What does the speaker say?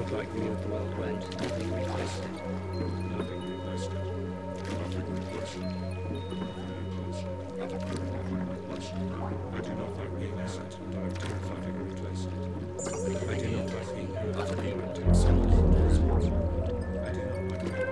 not like the old world went. Nothing replaced it. Nothing replaced it. Nothing replaced it. Nothing replaced it. I do not like being asset, and I have terrified and replaced it. I do not like being utterly rented someone else's responsibility. I do not like being